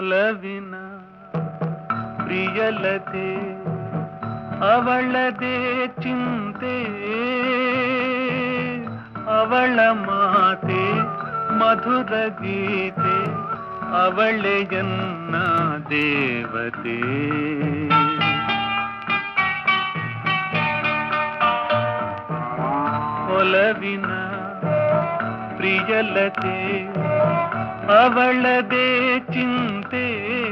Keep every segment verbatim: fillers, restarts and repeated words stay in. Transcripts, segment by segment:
ಒಲವಿನ ಪ್ರಿಯಲತೆ ಅವಳದೇ ಚಿಂತೆ ಅವಳ ಮಾತೆ ಮಧುರ ಗೀತೆ ಅವಳೆಯನ್ನ ದೇವತೆ ಒಲವಿನ ಪ್ರಿಯಲತೆ ಅವಳದೇ ಚಿಂತೆ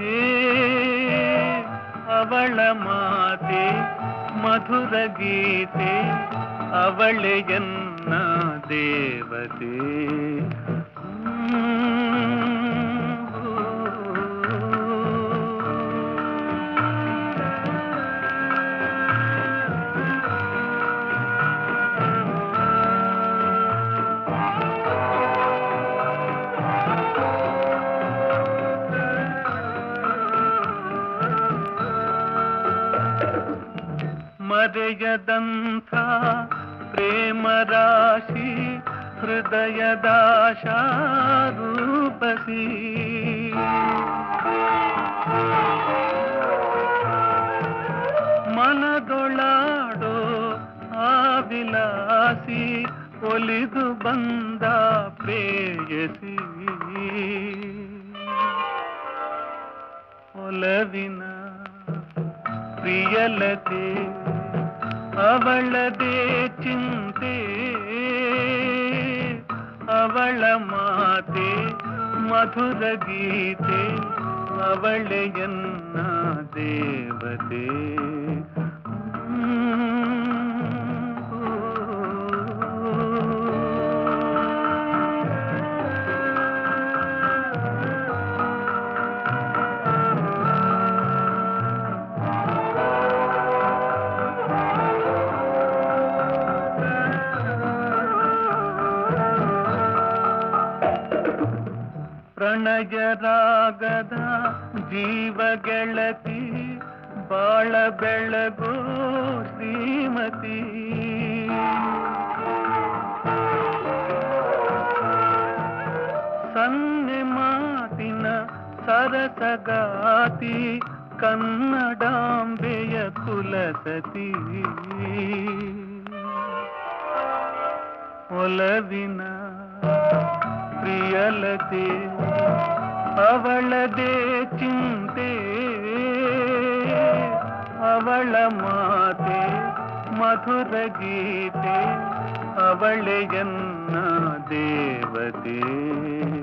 ಅವಳ ಮಾತೆ ಮಧುರ ಗೀತೆ ಅವಳೆಯನ್ನ ದೇವತೆ ಮರೆಯದಂಥ ಪ್ರೇಮ ರಾಶಿ ಹೃದಯದಾಶಾ ರೂಪಸಿ ಮನದೊಳಾಡೋ ಆ ವಿಲಾಸಿ ಒಲಿದು ಬಂದ ಪ್ರೇಯಸಿ ಒಲವಿನ ಪ್ರಿಯಲತೆ ಅವಳದೇ ಚಿಂತೆ ಅವಳ ಮಾತೆ ಮಧುರ ಗೀತೆ ಅವಳೆಯನ್ನ ದೇವತೆ ಪ್ರಣಯ ರಾಗದ ಜೀವ ಗೆಳತಿ ಬಾಳ ಬೆಳಗೋ ಶ್ರೀಮತಿ ಸನ್ನೆ ಮಾತಿನ ಸರಸಗಾತಿ ಕನ್ನಡಾಂಬೆಯ ಕುಲಸತಿ ಒಲವಿನ ಪ್ರಿಯಲತೆ ಅವಳದೇ ಚಿಂತೆ ಅವಳ ಮಾತೆ ಮಧುರ ಗೀತೆ ಅವಳೆಯನ್ನ ದೇವತೆ